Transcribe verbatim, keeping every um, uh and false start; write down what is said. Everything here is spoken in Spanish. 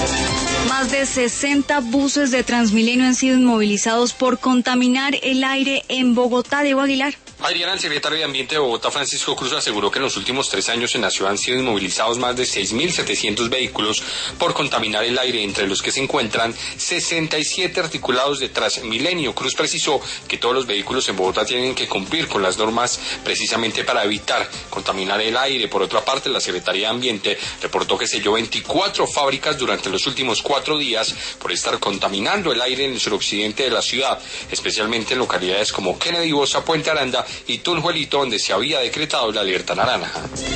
Más de sesenta buses de Transmilenio han sido inmovilizados por contaminar el aire en Bogotá. Diego Aguilar. Adriana, el secretario de Ambiente de Bogotá, Francisco Cruz, aseguró que en los últimos tres años en la ciudad han sido inmovilizados más de seis mil setecientos vehículos por contaminar el aire, entre los que se encuentran sesenta y siete articulados de Transmilenio. Cruz precisó que todos los vehículos en Bogotá tienen que cumplir con las normas precisamente para evitar contaminar el aire. Por otra parte, la Secretaría de Ambiente reportó que selló veinticuatro fábricas durante los últimos cuatro días por estar contaminando el aire en el suroccidente de la ciudad, especialmente en localidades como Kennedy Bosa, Puente Aranda y Tunjuelito, donde se había decretado la alerta naranja.